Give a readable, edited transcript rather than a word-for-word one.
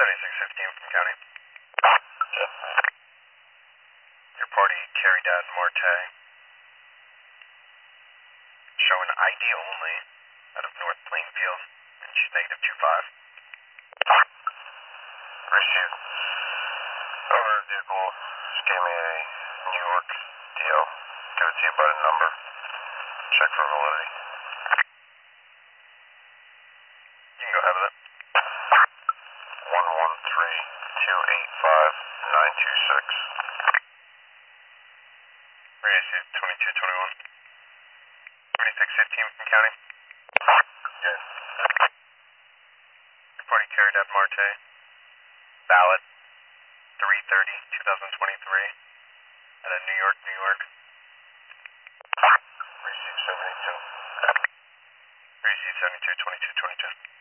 7615 from county. Your party carried out Marte. Showing ID only out of North Plainfield. And she's negative 25. Received. Over vehicle. Just gave me a New York deal. Give it to you by the number. Check for validity. You can go ahead with it. 113-285-926. Received 2221. 7615 from county. Yes. Your party carried out Marte. Ballot 3/30/2023 out of New York, New York. Received 72. Received 72 22 22.